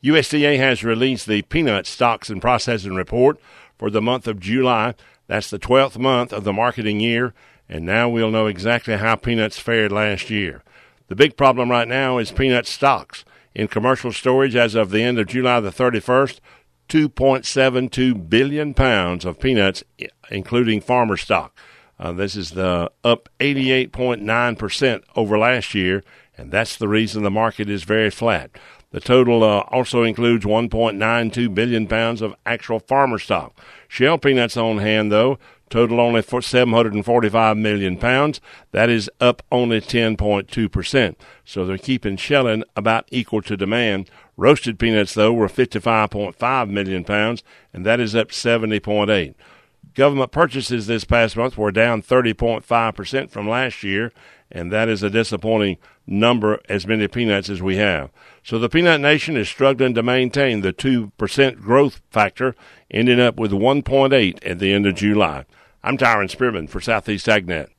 USDA has released the peanut stocks and processing report for the month of July. That's the 12th month of the marketing year, and now we'll know exactly how peanuts fared last year. The big problem right now is peanut stocks. In commercial storage as of the end of July the 31st, 2.72 billion pounds of peanuts, including farmer stock. This is the up 88.9% over last year, and that's the reason the market is very flat. The total also includes 1.92 billion pounds of actual farmer stock. Shell peanuts on hand, though, total only for 745 million pounds. That is up only 10.2%. So they're keeping shelling about equal to demand. Roasted peanuts, though, were 55.5 million pounds, and that is up 70.8%. Government purchases this past month were down 30.5% from last year, and that is a disappointing number, as many peanuts as we have. So the peanut nation is struggling to maintain the 2% growth factor, ending up with 1.8 at the end of July. I'm Tyron Spearman for Southeast AgNet.